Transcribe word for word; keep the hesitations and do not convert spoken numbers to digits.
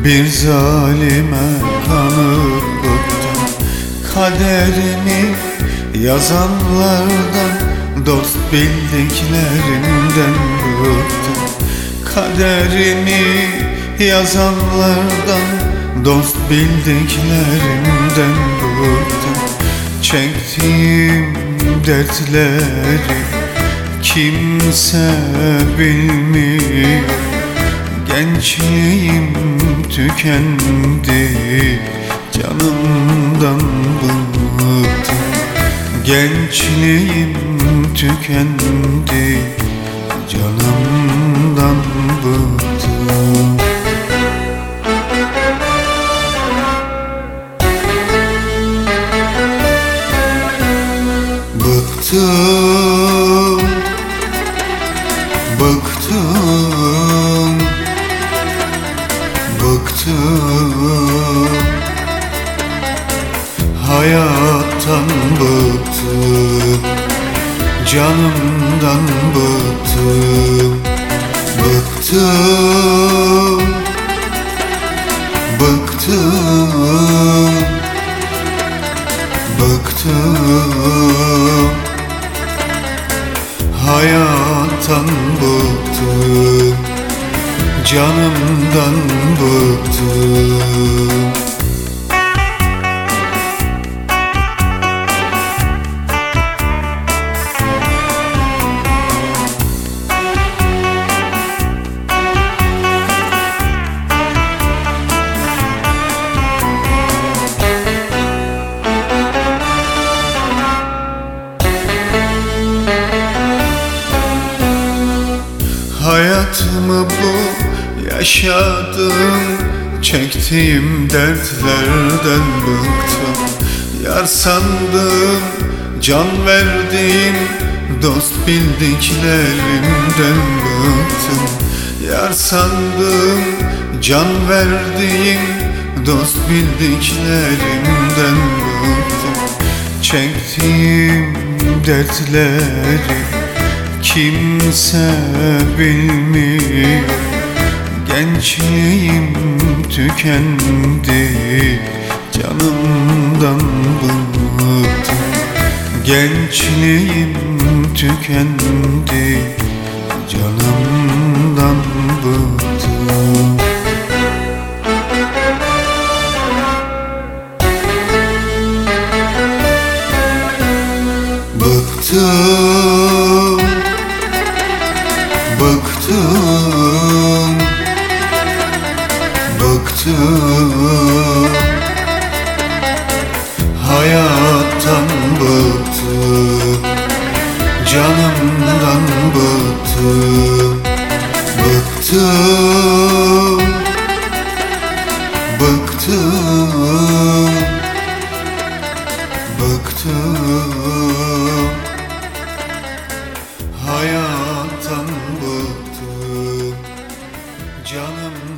Bir zalime kanıp bıktım, kaderimi yazanlardan, dost bildiklerimden bıktım. Kaderimi yazanlardan, dost bildiklerimden bıktım. Çektiğim dertleri kimse bilmiyor. Gençliğim tükendi, canımdan bıktım. Gençliğim tükendi, canımdan bıktım. Bıktım, bıktım, bıktım. Hayattan bıktım, canımdan bıktım. Bıktım, bıktım, bıktım. Hayattan bıktım, canımdan bıktım. Hayatımı bu yaşadım, çektiğim dertlerden bıktım. Yar sandım, can verdiğim, dost bildiklerimden bıktım. Yar sandım, can verdiğim, dost bildiklerimden bıktım. Çektiğim dertleri kimse bilmiyor. Gençliğim tükendi, canımdan bıktım. Gençliğim tükendi, canımdan bıktım. Bıktım, bıktım, bıktım. Hayattan bıktım, canımdan bıktım. Bıktım, bıktım, bıktım. Hayattan bıktım, canım